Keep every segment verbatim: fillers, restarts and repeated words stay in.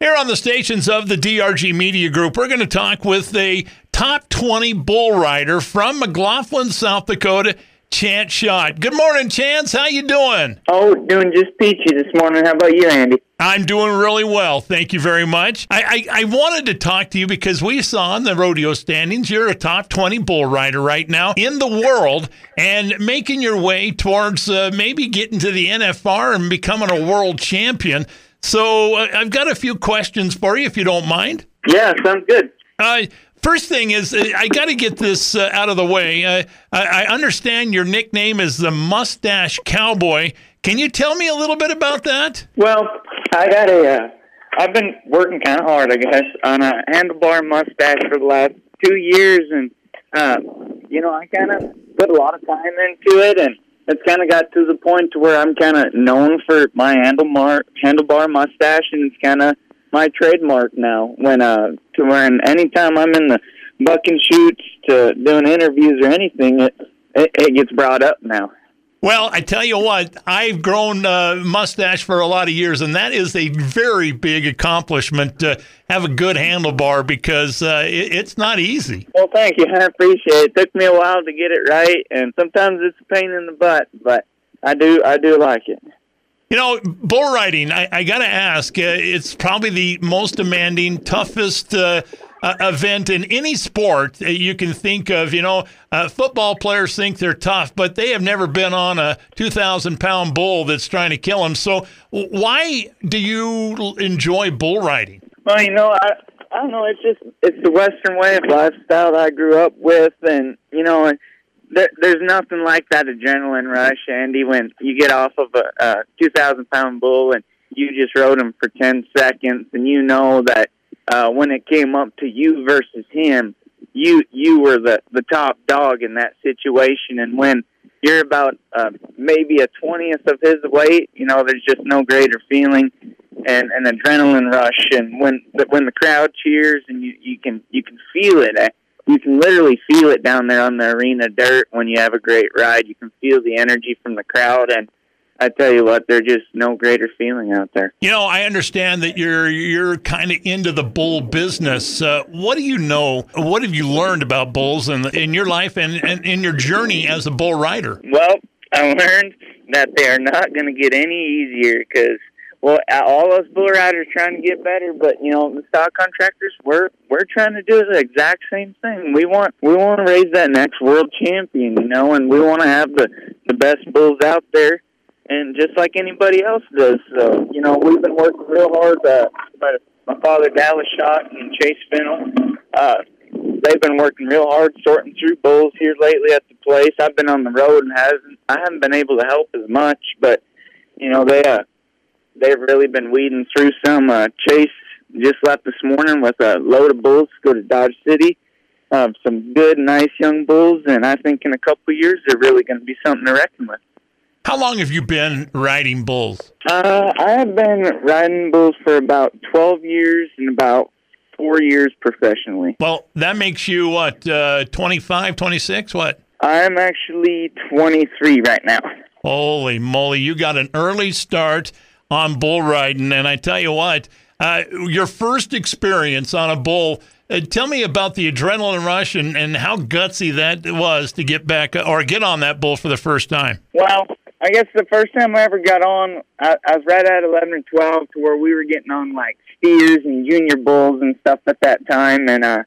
Here on the stations of the D R G Media Group, we're going to talk with a top twenty bull rider from McLaughlin, South Dakota, Chance Schott. Good morning, Chance. How you doing? Oh, doing just peachy this morning. How about you, Andy? I'm doing really well. Thank you very much. I, I, I wanted to talk to you because we saw in the rodeo standings you're a top twenty bull rider right now in the world and making your way towards uh, maybe getting to the N F R and becoming a world champion. So uh, I've got a few questions for you, if you don't mind. Yeah, sounds good. Uh, first thing is, uh, I got to get this uh, out of the way. Uh, I, I understand your nickname is the Mustache Cowboy. Can you tell me a little bit about that? Well, I got a. Uh, I've been working kind of hard, I guess, on a handlebar mustache for the last two years, and uh, you know, I kind of put a lot of time into it, and it's kind of got to the point to where I'm kind of known for my handlebar handlebar mustache, and it's kind of my trademark now. When uh, to where anytime I'm in the bucking shoots to doing interviews or anything, it it, it gets brought up now. Well, I tell you what, I've grown uh, mustache for a lot of years, and that is a very big accomplishment to have a good handlebar because uh, it, it's not easy. Well, thank you. I appreciate it. It took me a while to get it right, and sometimes it's a pain in the butt, but I do I do like it. You know, bull riding, I, I got to ask, uh, it's probably the most demanding, toughest uh, uh, event in any sport you can think of. You know, uh, football players think they're tough, but they have never been on a two thousand pound bull that's trying to kill them. So why do you enjoy bull riding? Well, you know, I, I don't know. It's just it's the Western way of lifestyle that I grew up with, and, you know, There, there's nothing like that adrenaline rush, Andy, when you get off of a, a two thousand pound bull and you just rode him for ten seconds, and you know that uh, when it came up to you versus him, you you were the, the top dog in that situation. And when you're about uh, maybe a twentieth of his weight, you know, there's just no greater feeling and an adrenaline rush. And when the, when the crowd cheers and you, you can you can feel it. Eh? You can literally feel it down there on the arena dirt when you have a great ride. You can feel the energy from the crowd, and I tell you what, there's just no greater feeling out there. You know, I understand that you're you're kind of into the bull business. Uh, what do you know? What have you learned about bulls in, in your life and, and in your journey as a bull rider? Well, I learned that they are not going to get any easier because, well, all us bull riders trying to get better, but, you know, the stock contractors, we're we're trying to do the exact same thing. We want we want to raise that next world champion, you know, and we want to have the, the best bulls out there, and just like anybody else does. So, you know, we've been working real hard. Uh, my, my father, Dallas Schott, and Chase Fennell, uh, they've been working real hard sorting through bulls here lately at the place. I've been on the road and hasn't I haven't been able to help as much, but, you know, they uh, they've really been weeding through some. Uh, Chase just left this morning with a load of bulls to go to Dodge City. Uh, some good, nice young bulls, and I think in a couple of years they're really going to be something to reckon with. How long have you been riding bulls? Uh, I have been riding bulls for about twelve years and about four years professionally. Well, that makes you, what, uh, twenty-five, twenty-six, what? I'm actually twenty-three right now. Holy moly, you got an early start on bull riding, and I tell you what, uh, your first experience on a bull, uh, tell me about the adrenaline rush and, and how gutsy that was to get back or get on that bull for the first time. Well, I guess the first time I ever got on, I, I was right at eleven or twelve to where we were getting on like steers and junior bulls and stuff at that time, and uh,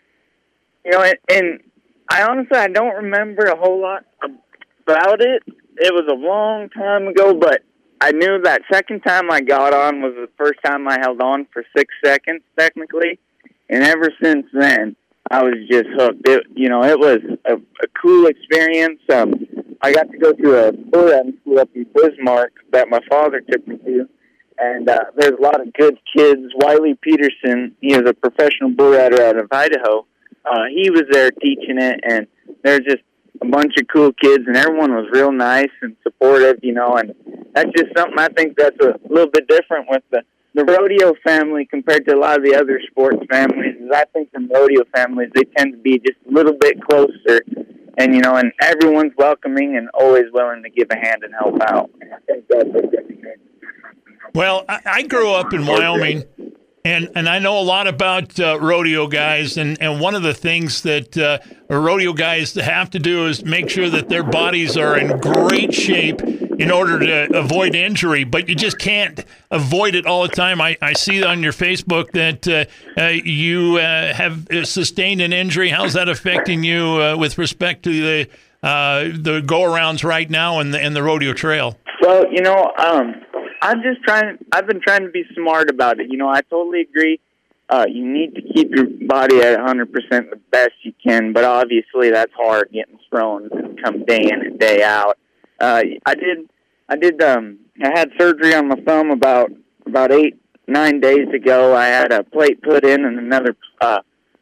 you know, and, and I honestly I don't remember a whole lot about it. It was a long time ago, but I knew that second time I got on was the first time I held on for six seconds, technically. And ever since then, I was just hooked. It, you know, it was a, a cool experience. Um, I got to go to a bull riding school up in Bismarck that my father took me to. And uh, there's a lot of good kids. Wiley Peterson, he is a professional bull rider out of Idaho. Uh, he was there teaching it, and there's just a bunch of cool kids, and everyone was real nice and supportive, you know, and that's just something I think that's a little bit different with the, the rodeo family compared to a lot of the other sports families. I think the rodeo families, they tend to be just a little bit closer, and, you know, and everyone's welcoming and always willing to give a hand and help out. I think that's a good thing. Well, I, I grew up in Wyoming, And and I know a lot about uh, rodeo guys, and, and one of the things that uh, rodeo guys have to do is make sure that their bodies are in great shape in order to avoid injury, but you just can't avoid it all the time. I, I see on your Facebook that uh, uh, you uh, have sustained an injury. How's that affecting you uh, with respect to the uh, the go-arounds right now and the, and the rodeo trail? Well, you know, um, I'm just trying. I've been trying to be smart about it. You know, I totally agree. Uh, you need to keep your body at one hundred percent the best you can, but obviously that's hard getting thrown and come day in and day out. Uh, I did. I did. Um, I had surgery on my thumb about about eight, nine days ago. I had a plate put in and another uh,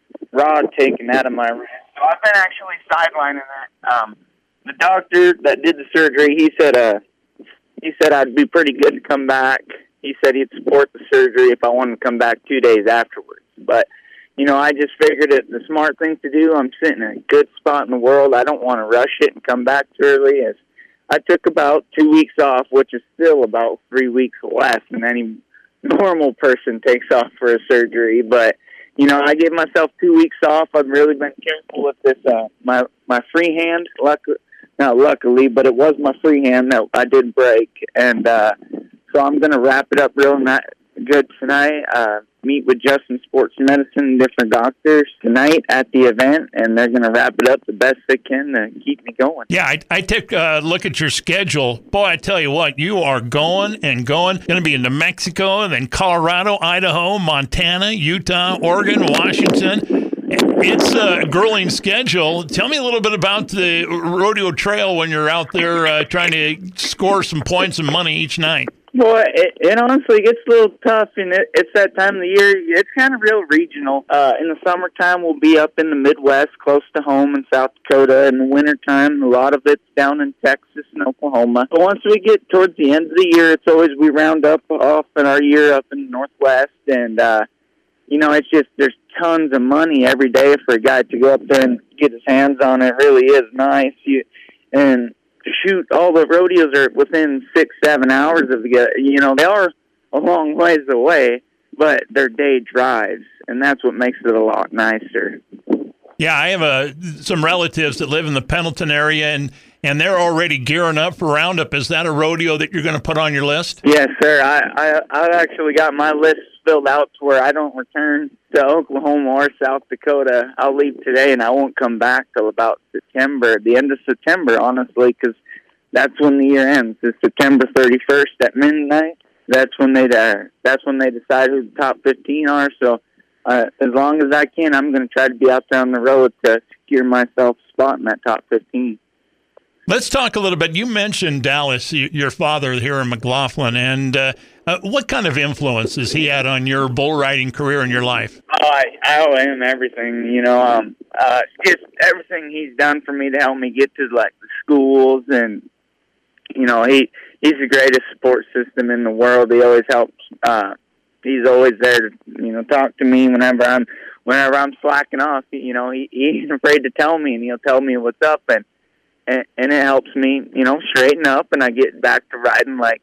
rod taken out of my wrist. So I've been actually sidelining that. Um, the doctor that did the surgery, he said, uh, he said I'd be pretty good to come back. He said he'd support the surgery if I wanted to come back two days afterwards. But, you know, I just figured it the smart thing to do. I'm sitting in a good spot in the world. I don't want to rush it and come back too early. As I took about two weeks off, which is still about three weeks less than any normal person takes off for a surgery. But, you know, I gave myself two weeks off. I've really been careful with this. Uh, my my free hand, luck, not luckily, but it was my free hand that I did break. And uh, so I'm going to wrap it up real ni- good tonight. Uh, meet with Justin Sports Medicine and different doctors tonight at the event, and they're going to wrap it up the best they can to keep me going. Yeah, I, I took a look at your schedule. Boy, I tell you what, you are going and going. Going to be in New Mexico, then Colorado, Idaho, Montana, Utah, Oregon, Washington. It's a grueling schedule. Tell me a little bit about the rodeo trail when you're out there uh, trying to score some points and money each night. Boy, it, it honestly gets a little tough, and it, it's that time of the year. It's kind of real regional. Uh, in the summertime, we'll be up in the Midwest, close to home in South Dakota. In the wintertime, a lot of it's down in Texas and Oklahoma. But once we get towards the end of the year, it's always we round up off in our year up in the Northwest. And, uh, you know, it's just there's tons of money every day for a guy to go up there and get his hands on it. It really is nice. You, and... shoot, all the rodeos are within six, seven hours of the, you know, they are a long ways away, but they're day drives, and that's what makes it a lot nicer. Yeah, I have uh, some relatives that live in the Pendleton area, and, and they're already gearing up for Roundup. Is that a rodeo that you're going to put on your list? Yes, sir. I, I, I actually got my list filled out to where I don't return to Oklahoma or South Dakota. I'll leave today, and I won't come back till about September, the end of September, honestly, because that's when the year ends. It's September thirty-first at midnight. That's when they uh, that's when they decide who the top fifteen are. So uh, as long as I can, I'm going to try to be out there on the road to secure myself a spot in that top fifteen. Let's talk a little bit. You mentioned Dallas, your father here in McLaughlin, and uh, uh, what kind of influence has he had on your bull riding career in your life? Oh, I, I owe him everything, you know, um, uh, just everything he's done for me to help me get to, like, the schools, and, you know, he he's the greatest support system in the world. He always helps, uh, he's always there to, you know, talk to me whenever I'm, whenever I'm slacking off. You know, he, he ain't afraid to tell me, and he'll tell me what's up, and And, and it helps me, you know, straighten up, and I get back to riding. Like,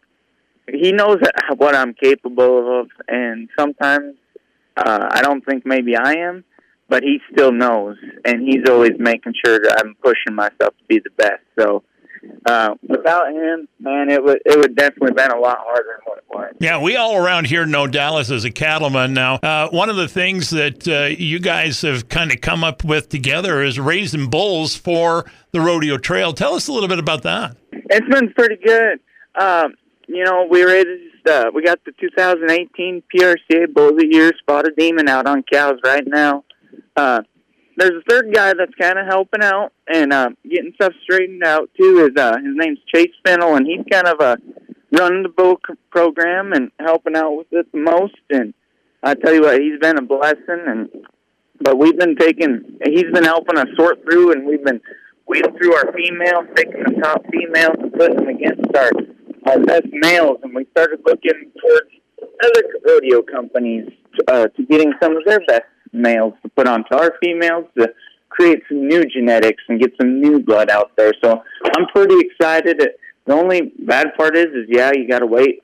he knows what I'm capable of, and sometimes uh, I don't think maybe I am, but he still knows, and he's always making sure that I'm pushing myself to be the best. So uh, without him, man, it would it would definitely been a lot harder than what it was. Yeah, we all around here know Dallas as a cattleman. Now, uh, one of the things that uh, you guys have kind of come up with together is raising bulls for the rodeo trail. Tell us a little bit about that. It's been pretty good. Um, you know, we raised, uh, we got the two thousand eighteen P R C A Bull of the Year Spotted Demon out on cows right now. Uh, there's a third guy that's kind of helping out and uh, getting stuff straightened out too. Is uh, his name's Chase Fennell, and he's kind of uh, running the bull c- program and helping out with it the most. And I tell you what, he's been a blessing. And but we've been taking, he's been helping us sort through, and we've been weeding through our females, taking the top females and putting them against our our best males. And we started looking towards other rodeo companies uh, to getting some of their best males to put onto our females to create some new genetics and get some new blood out there. So I'm pretty excited. The only bad part is, is yeah, you got to wait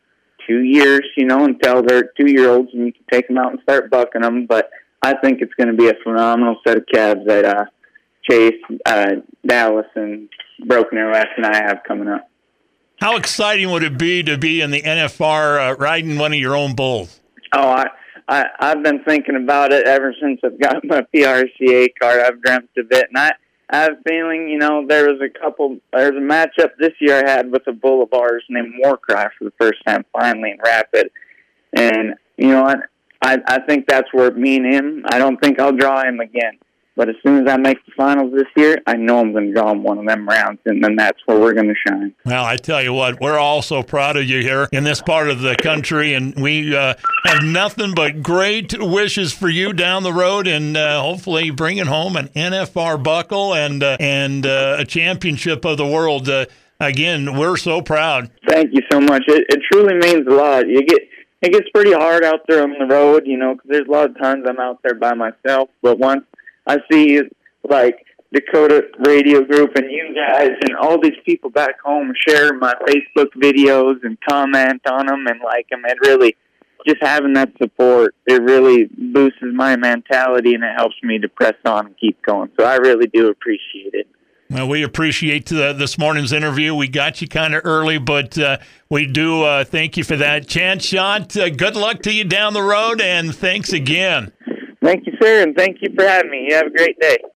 two years, you know, until they're two-year-olds and you can take them out and start bucking them. But I think it's going to be a phenomenal set of calves that uh, Chase, uh, Dallas, and Broken Arrow West and I have coming up. How exciting would it be to be in the N F R uh, riding one of your own bulls? Oh, I, I, I've been thinking about it ever since I've got my P R C A card. I've dreamt of it, and I, I have a feeling, you know, there was a couple, there was a matchup this year I had with a bull of ours named Warcry for the first time finally in Rapid. And, you know what, I, I think that's where me and him, I don't think I'll draw him again. But as soon as I make the finals this year, I know I'm going to draw him one of them rounds, and then that's where we're going to shine. Well, I tell you what, we're all so proud of you here in this part of the country, and we uh, have nothing but great wishes for you down the road, and uh, hopefully bringing home an N F R buckle and uh, and uh, a championship of the world. Uh, again, we're so proud. Thank you so much. It, it truly means a lot. You get it gets pretty hard out there on the road, you know, because there's a lot of times I'm out there by myself, but once I see, like, Dakota Radio Group and you guys and all these people back home share my Facebook videos and comment on them and like them. It really, just having that support, it really boosts my mentality and it helps me to press on and keep going. So I really do appreciate it. Well, we appreciate the, this morning's interview. We got you kind of early, but uh, we do uh, thank you for that. Chance Shot, uh, good luck to you down the road, and thanks again. Thank you, sir, and thank you for having me. You have a great day.